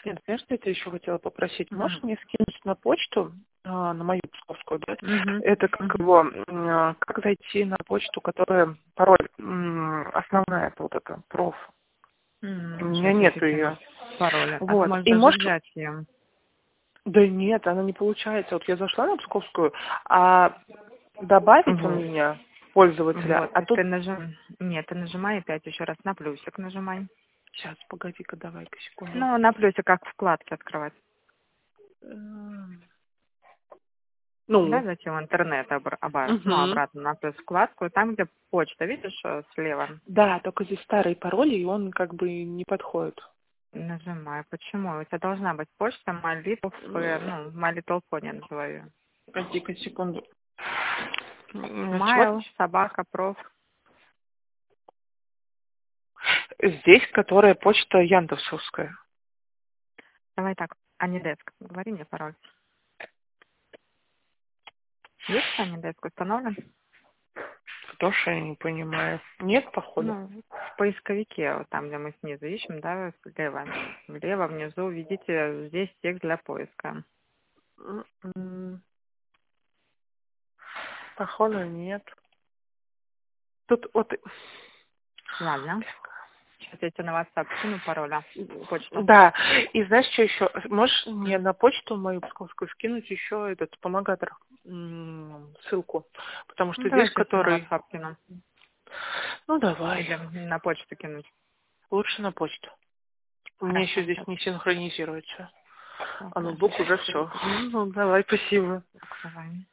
Нет, знаешь, что я тебя еще хотела попросить? Можешь Мгм. мне скинуть на почту, на мою псковскую, да? Мгм. Это как Мгм. его, как зайти на почту, которая пароль, основная, это вот эта, проф. У меня Сейчас нету ищите ее. пароля. А ты Вот. можешь И даже можешь... взять ее. Да нет, она не получается. Вот я зашла на псковскую, а добавить у Вот. меня пользователя, Вот. а тут... Ты нажим. Нет, ты нажимай опять еще раз на плюсик нажимай. Сейчас, погоди-ка, давай-ка, секунду. Ну, на плюсик как вкладки открывать. Да, Ну, зачем интернет ну, угу. обратно на плюс вкладку. Там, где почта, видишь, слева. Да, только здесь старый пароль, и он как бы не подходит. Нажимай. Почему? У тебя должна быть почта My Little, My Little Pony я называю ее. Погоди-ка, секунду. Чего? Mail, собака, проф. Здесь, которая почта яндексовская. Давай так, Анидеск. Говори мне пароль. Есть Анидеск установлен? Тоже я не понимаю. Нет, походу. Ну, в поисковике, вот там, где мы снизу ищем, да, слева. Влево, внизу, видите, здесь текст для поиска. М, Походу нет. Тут вот... Ладно. Сейчас я тебе на WhatsApp скину пароля. Почту. Да, и знаешь, что еще? Можешь мне на почту мою псковскую скинуть еще этот помогатор, ссылку? Потому Ну, что давай здесь, сейчас на который... WhatsApp кину. Ну, давай. Или на почту кинуть. Лучше на почту. У меня еще Хорошо, здесь сейчас. не синхронизируется. А Хорошо, ноутбук сейчас уже тебе все. скину. Ну, давай, спасибо. Давай.